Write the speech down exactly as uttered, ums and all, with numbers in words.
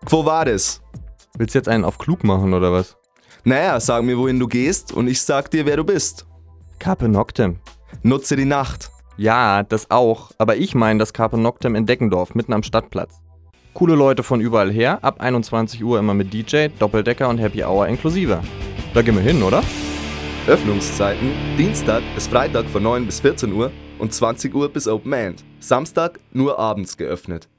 Wo war das? Willst du jetzt einen auf klug machen, oder was? Naja, sag mir, wohin du gehst und ich sag dir, wer du bist. Carpe Noctem. Nutze die Nacht. Ja, das auch, aber ich meine das Carpe Noctem in Deckendorf, mitten am Stadtplatz. Coole Leute von überall her, ab einundzwanzig Uhr immer mit D J, Doppeldecker und Happy Hour inklusive. Da gehen wir hin, oder? Öffnungszeiten: Dienstag bis Freitag von neun bis vierzehn Uhr und zwanzig Uhr bis Open End. Samstag nur abends geöffnet.